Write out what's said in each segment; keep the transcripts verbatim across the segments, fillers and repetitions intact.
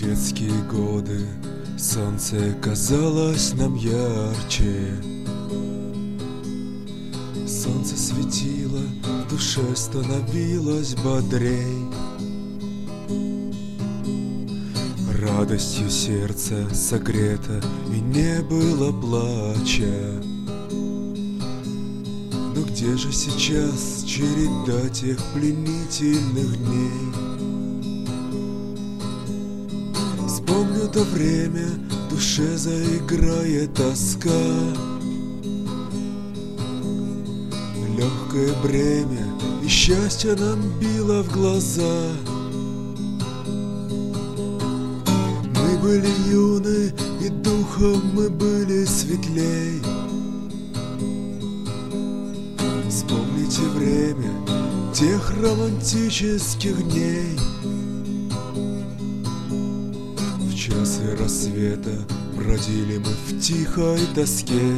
детские годы солнце казалось нам ярче. Солнце светило, в душе становилось бодрей. Радостью сердце согрето, и не было плача. Но где же сейчас череда тех пленительных дней? Вспомню то время, в душе заиграет тоска. Легкое бремя и счастье нам било в глаза. Мы были юны, и духом мы были светлей. Вспомните время тех романтических дней. В часы рассвета бродили мы в тихой тоске.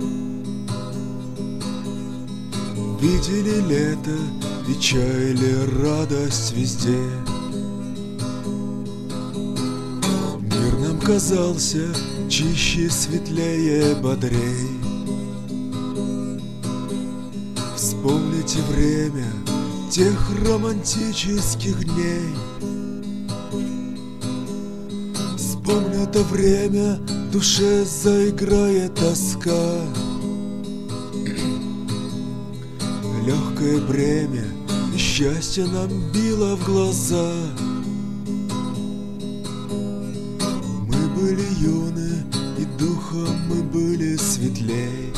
Видели лето и чаяли радость везде. Мир нам казался чище, светлее, бодрей. Вспомните время тех романтических дней. Вспомню то время, в душе заиграет тоска. Легкое бремя и счастье нам било в глаза. Мы были юны, и духом мы были светлей.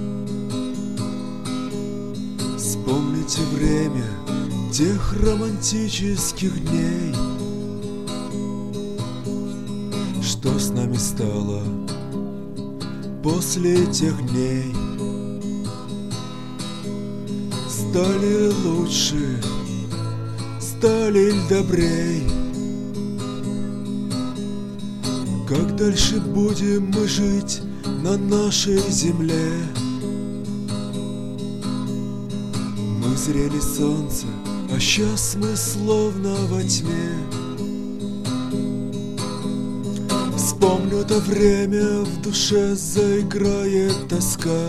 Вспомните время тех романтических дней. Что с нами стало после тех дней? Стали лучше, стали добрей. Как дальше будем мы жить на нашей земле? Мы зрели солнце, а сейчас мы словно во тьме. Вспомню то время, в душе заиграет тоска.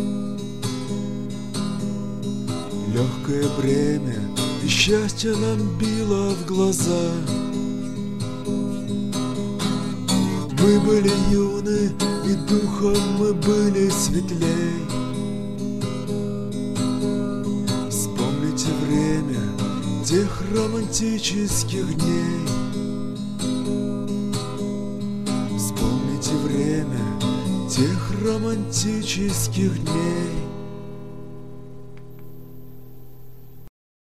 Легкое бремя и счастье нам било в глаза. Мы были юны, и духом мы были светлей. Вспомните время тех романтических дней. Вспомните время тех романтических дней.